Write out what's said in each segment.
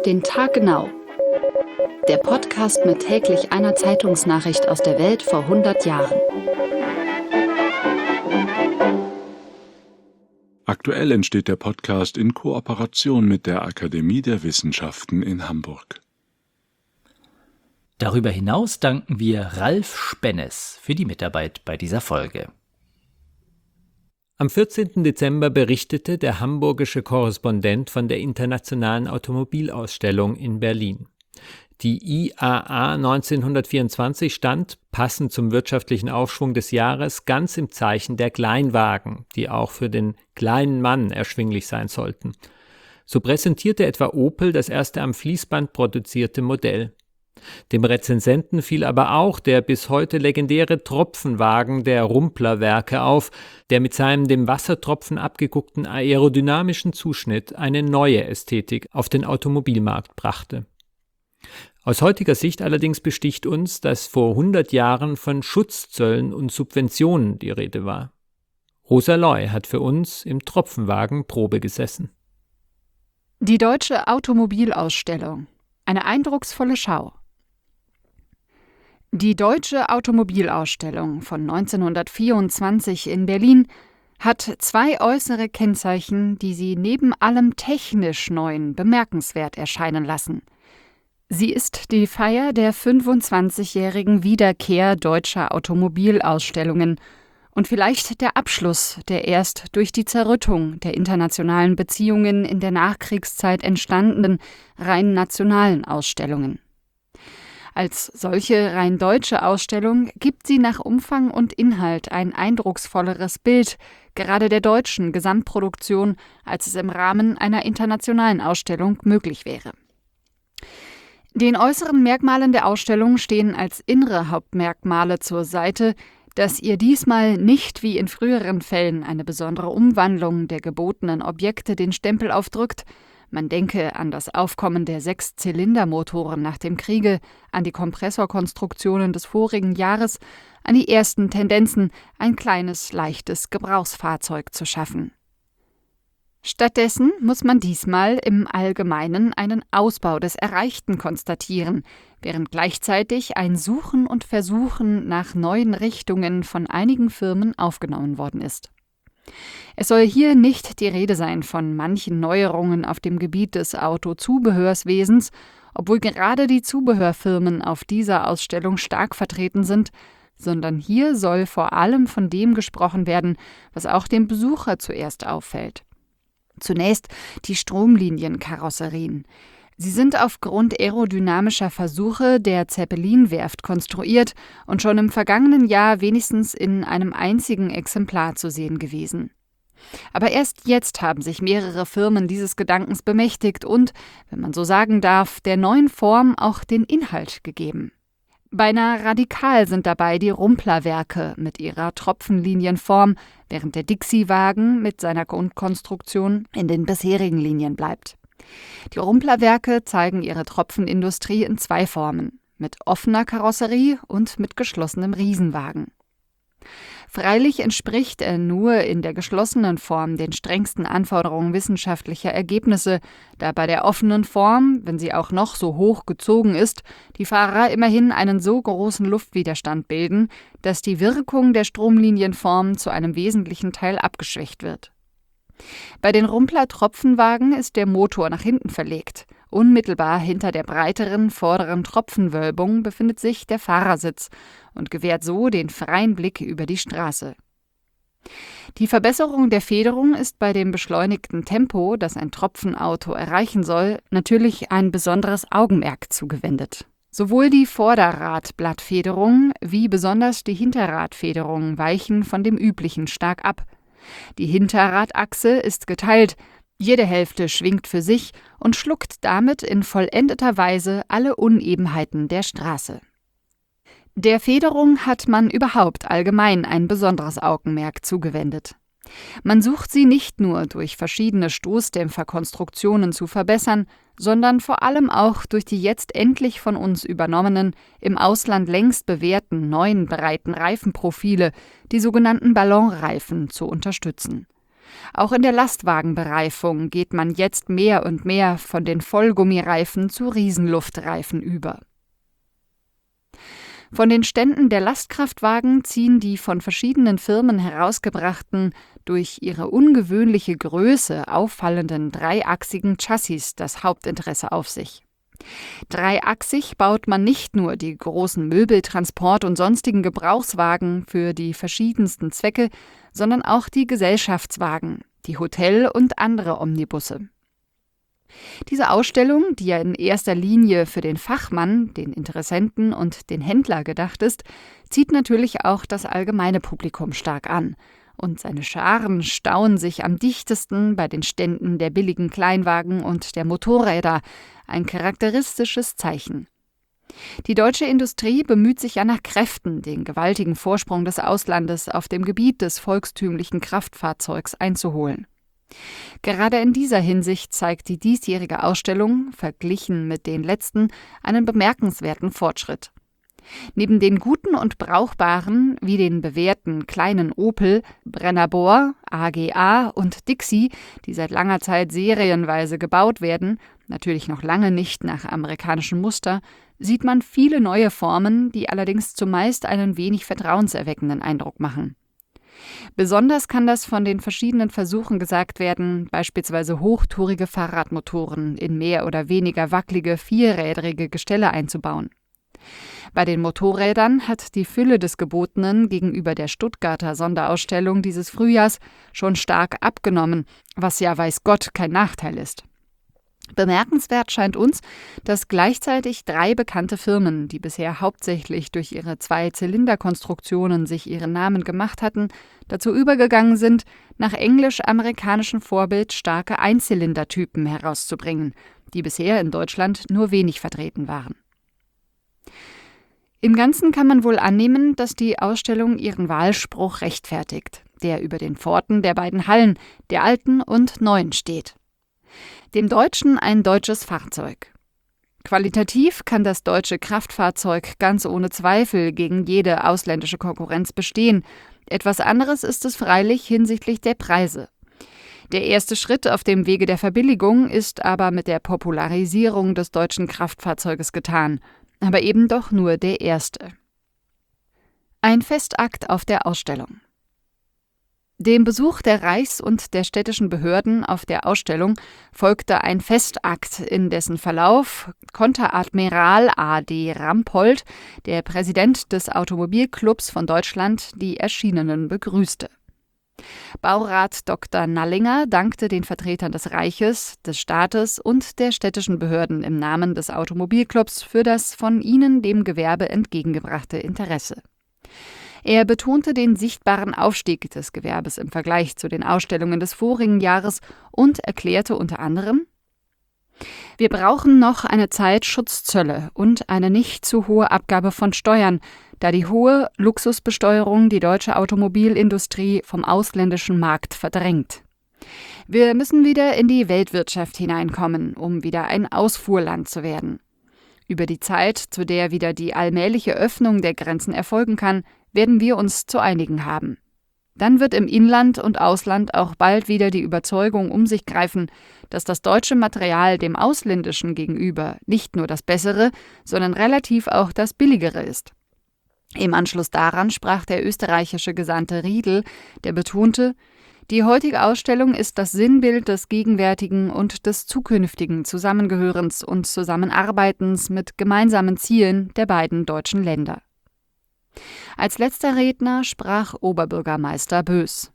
den Tag genau. Der Podcast mit täglich einer Zeitungsnachricht aus der Welt vor 100 Jahren. Aktuell entsteht der Podcast in Kooperation mit der Akademie der Wissenschaften in Hamburg. Darüber hinaus danken wir Ralf Spennes für die Mitarbeit bei dieser Folge. Am 14. Dezember berichtete der hamburgische Korrespondent von der Internationalen Automobilausstellung in Berlin. Die IAA 1924 stand, passend zum wirtschaftlichen Aufschwung des Jahres, ganz im Zeichen der Kleinwagen, die auch für den kleinen Mann erschwinglich sein sollten. So präsentierte etwa Opel das erste am Fließband produzierte Modell. Dem Rezensenten fiel aber auch der bis heute legendäre Tropfenwagen der Rumpler-Werke auf, der mit seinem dem Wassertropfen abgeguckten aerodynamischen Zuschnitt eine neue Ästhetik auf den Automobilmarkt brachte. Aus heutiger Sicht allerdings besticht uns, dass vor 100 Jahren von Schutzzöllen und Subventionen die Rede war. Rosa Loy hat für uns im Tropfenwagen Probe gesessen. Die Deutsche Automobilausstellung. Eine eindrucksvolle Schau. Die Deutsche Automobilausstellung von 1924 in Berlin hat zwei äußere Kennzeichen, die sie neben allem technisch Neuen bemerkenswert erscheinen lassen. Sie ist die Feier der 25-jährigen Wiederkehr deutscher Automobilausstellungen und vielleicht der Abschluss der erst durch die Zerrüttung der internationalen Beziehungen in der Nachkriegszeit entstandenen rein nationalen Ausstellungen. Als solche rein deutsche Ausstellung gibt sie nach Umfang und Inhalt ein eindrucksvolleres Bild, gerade der deutschen Gesamtproduktion, als es im Rahmen einer internationalen Ausstellung möglich wäre. Den äußeren Merkmalen der Ausstellung stehen als innere Hauptmerkmale zur Seite, dass ihr diesmal nicht wie in früheren Fällen eine besondere Umwandlung der gebotenen Objekte den Stempel aufdrückt. Man denke an das Aufkommen der 6-Zylinder-Motoren nach dem Kriege, an die Kompressorkonstruktionen des vorigen Jahres, an die ersten Tendenzen, ein kleines, leichtes Gebrauchsfahrzeug zu schaffen. Stattdessen muss man diesmal im Allgemeinen einen Ausbau des Erreichten konstatieren, während gleichzeitig ein Suchen und Versuchen nach neuen Richtungen von einigen Firmen aufgenommen worden ist. Es soll hier nicht die Rede sein von manchen Neuerungen auf dem Gebiet des Autozubehörswesens, obwohl gerade die Zubehörfirmen auf dieser Ausstellung stark vertreten sind, sondern hier soll vor allem von dem gesprochen werden, was auch dem Besucher zuerst auffällt. Zunächst die Stromlinienkarosserien. Sie sind aufgrund aerodynamischer Versuche der Zeppelin-Werft konstruiert und schon im vergangenen Jahr wenigstens in einem einzigen Exemplar zu sehen gewesen. Aber erst jetzt haben sich mehrere Firmen dieses Gedankens bemächtigt und, wenn man so sagen darf, der neuen Form auch den Inhalt gegeben. Beinahe radikal sind dabei die Rumpler-Werke mit ihrer Tropfenlinienform, während der Dixie-Wagen mit seiner Grundkonstruktion in den bisherigen Linien bleibt. Die Rumpler-Werke zeigen ihre Tropfenindustrie in zwei Formen, mit offener Karosserie und mit geschlossenem Riesenwagen. Freilich entspricht er nur in der geschlossenen Form den strengsten Anforderungen wissenschaftlicher Ergebnisse, da bei der offenen Form, wenn sie auch noch so hoch gezogen ist, die Fahrer immerhin einen so großen Luftwiderstand bilden, dass die Wirkung der Stromlinienform zu einem wesentlichen Teil abgeschwächt wird. Bei den Rumpler-Tropfenwagen ist der Motor nach hinten verlegt. Unmittelbar hinter der breiteren vorderen Tropfenwölbung befindet sich der Fahrersitz und gewährt so den freien Blick über die Straße. Die Verbesserung der Federung ist bei dem beschleunigten Tempo, das ein Tropfenauto erreichen soll, natürlich ein besonderes Augenmerk zugewendet. Sowohl die Vorderradblattfederung wie besonders die Hinterradfederung weichen von dem üblichen stark ab. Die Hinterradachse ist geteilt, jede Hälfte schwingt für sich und schluckt damit in vollendeter Weise alle Unebenheiten der Straße. Der Federung hat man überhaupt allgemein ein besonderes Augenmerk zugewendet. Man sucht sie nicht nur durch verschiedene Stoßdämpferkonstruktionen zu verbessern, sondern vor allem auch durch die jetzt endlich von uns übernommenen, im Ausland längst bewährten neuen breiten Reifenprofile, die sogenannten Ballonreifen, zu unterstützen. Auch in der Lastwagenbereifung geht man jetzt mehr und mehr von den Vollgummireifen zu Riesenluftreifen über. Von den Ständen der Lastkraftwagen ziehen die von verschiedenen Firmen herausgebrachten, durch ihre ungewöhnliche Größe auffallenden dreiachsigen Chassis das Hauptinteresse auf sich. Dreiachsig baut man nicht nur die großen Möbeltransport- und sonstigen Gebrauchswagen für die verschiedensten Zwecke, sondern auch die Gesellschaftswagen, die Hotel- und andere Omnibusse. Diese Ausstellung, die ja in erster Linie für den Fachmann, den Interessenten und den Händler gedacht ist, zieht natürlich auch das allgemeine Publikum stark an. Und seine Scharen stauen sich am dichtesten bei den Ständen der billigen Kleinwagen und der Motorräder, ein charakteristisches Zeichen. Die deutsche Industrie bemüht sich ja nach Kräften, den gewaltigen Vorsprung des Auslandes auf dem Gebiet des volkstümlichen Kraftfahrzeugs einzuholen. Gerade in dieser Hinsicht zeigt die diesjährige Ausstellung, verglichen mit den letzten, einen bemerkenswerten Fortschritt. Neben den guten und brauchbaren, wie den bewährten kleinen Opel, Brenner-Bor, AGA und Dixi, die seit langer Zeit serienweise gebaut werden, natürlich noch lange nicht nach amerikanischem Muster, sieht man viele neue Formen, die allerdings zumeist einen wenig vertrauenserweckenden Eindruck machen. Besonders kann das von den verschiedenen Versuchen gesagt werden, beispielsweise hochtourige Fahrradmotoren in mehr oder weniger wackelige vierrädrige Gestelle einzubauen. Bei den Motorrädern hat die Fülle des Gebotenen gegenüber der Stuttgarter Sonderausstellung dieses Frühjahrs schon stark abgenommen, was ja weiß Gott kein Nachteil ist. Bemerkenswert scheint uns, dass gleichzeitig 3 bekannte Firmen, die bisher hauptsächlich durch ihre 2-Zylinder-Konstruktionen sich ihren Namen gemacht hatten, dazu übergegangen sind, nach englisch-amerikanischem Vorbild starke Einzylindertypen herauszubringen, die bisher in Deutschland nur wenig vertreten waren. Im Ganzen kann man wohl annehmen, dass die Ausstellung ihren Wahlspruch rechtfertigt, der über den Pforten der beiden Hallen, der alten und neuen, steht. Dem Deutschen ein deutsches Fahrzeug. Qualitativ kann das deutsche Kraftfahrzeug ganz ohne Zweifel gegen jede ausländische Konkurrenz bestehen. Etwas anderes ist es freilich hinsichtlich der Preise. Der erste Schritt auf dem Wege der Verbilligung ist aber mit der Popularisierung des deutschen Kraftfahrzeuges getan, aber eben doch nur der erste. Ein Festakt auf der Ausstellung. Dem Besuch der Reichs- und der städtischen Behörden auf der Ausstellung folgte ein Festakt, in dessen Verlauf Konteradmiral A.D. Rampold, der Präsident des Automobilclubs von Deutschland, die Erschienenen begrüßte. Baurat Dr. Nallinger dankte den Vertretern des Reiches, des Staates und der städtischen Behörden im Namen des Automobilclubs für das von ihnen dem Gewerbe entgegengebrachte Interesse. Er betonte den sichtbaren Aufstieg des Gewerbes im Vergleich zu den Ausstellungen des vorigen Jahres und erklärte unter anderem: Wir brauchen noch eine Zeit Schutzzölle und eine nicht zu hohe Abgabe von Steuern, da die hohe Luxusbesteuerung die deutsche Automobilindustrie vom ausländischen Markt verdrängt. Wir müssen wieder in die Weltwirtschaft hineinkommen, um wieder ein Ausfuhrland zu werden. Über die Zeit, zu der wieder die allmähliche Öffnung der Grenzen erfolgen kann, werden wir uns zu einigen haben. Dann wird im Inland und Ausland auch bald wieder die Überzeugung um sich greifen, dass das deutsche Material dem ausländischen gegenüber nicht nur das bessere, sondern relativ auch das billigere ist. Im Anschluss daran sprach der österreichische Gesandte Riedl, der betonte: Die heutige Ausstellung ist das Sinnbild des gegenwärtigen und des zukünftigen Zusammengehörens und Zusammenarbeitens mit gemeinsamen Zielen der beiden deutschen Länder. Als letzter Redner sprach Oberbürgermeister Bös.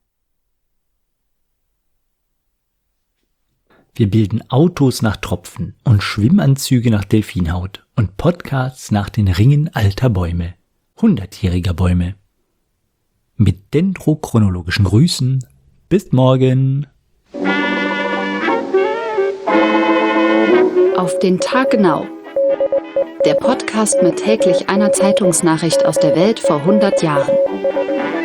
Wir bilden Autos nach Tropfen und Schwimmanzüge nach Delfinhaut und Podcasts nach den Ringen alter Bäume, 100-jähriger Bäume. Mit dendrochronologischen Grüßen. Bis morgen. Auf den Tag genau. Der Podcast mit täglich einer Zeitungsnachricht aus der Welt vor 100 Jahren.